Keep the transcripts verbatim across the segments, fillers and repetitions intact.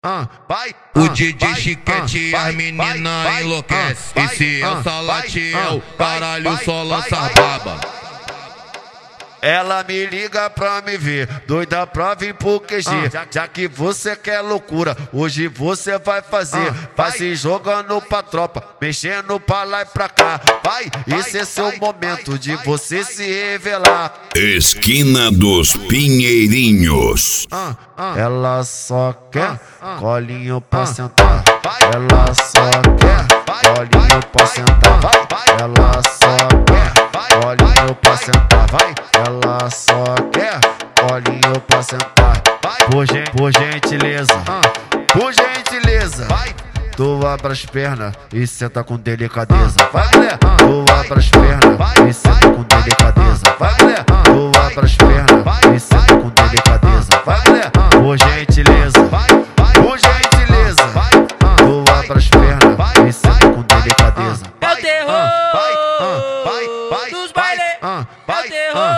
O D J Chiquete e as meninas enlouquece. Esse é o Salatiel, caralho, só lança baba. Ela me liga pra me ver, doida pra vir pro Q G. ah, já, já que você quer loucura, hoje você vai fazer. ah, Vai se jogando pra tropa, mexendo pra lá e pra cá. Vai, esse é seu momento de você se revelar. Esquina dos Pinheirinhos. ah, ah, Ela só quer ah, colinho pra ah, sentar. Ela só quer colinho pra sentar. Ela só quer colinho pra sentar. Vai. Ela só quer colinho pra sentar. Por, gen por gentileza, por gentileza, tu abre as pernas e senta com delicadeza. Vai, mulher, tu abre as pernas e senta com delicadeza. Vai, mulher, tu abre as pernas e senta com delicadeza. Vai, mulher, por gentileza, por gentileza, tu abre as pernas e senta com delicadeza. É o terror dos bailes, é o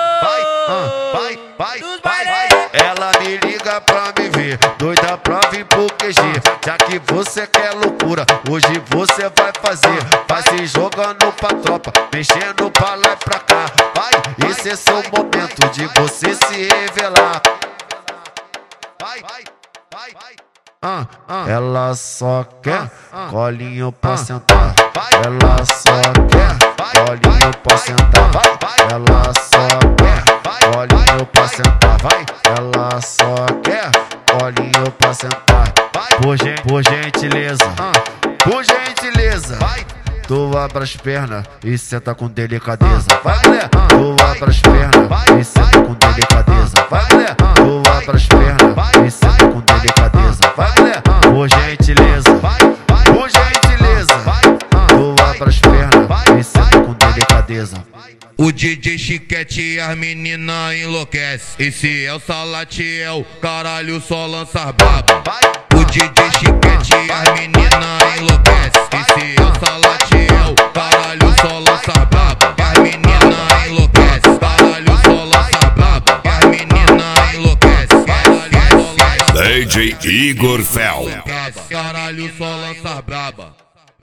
terror dos bailes. Ela me liga pra me ver, doida pra vir pro Q G. Já que você quer loucura, hoje você vai fazer. Vai se jogando pra tropa, mexendo pra lá e pra cá. Vai, esse é seu momento de você se revelar. Vai, vai, vai, vai. Ah, ah. Ela só quer ah, colinho pra ah, sentar. Ela só quer colinho pra sentar. Ela só quer colinho pra sentar. Vai. Ela só quer colinho pra sentar. Por, gen por gentileza, por gentileza, tu abre as pernas e senta com delicadeza. Vai, mulher, tu abre as pernas e senta com delicadeza. Vai, mulher, tu abre as pernas e senta com delicadeza. Vai, mulher, por gentileza, por gentileza, tu abre as pernas e senta com delicadeza. O D J Chiquete e as meninas enlouquece. Esse é o Salatiel, caralho, só lança baba. O D J Chiquete e as meninas enlouquece. Esse é o Salatiel, caralho, só lança baba. As meninas enlouquece, caralho, só lança baba. As meninas enlouquece, caralho, só lança baba. D J Igor Fel. Caralho, só lança braba.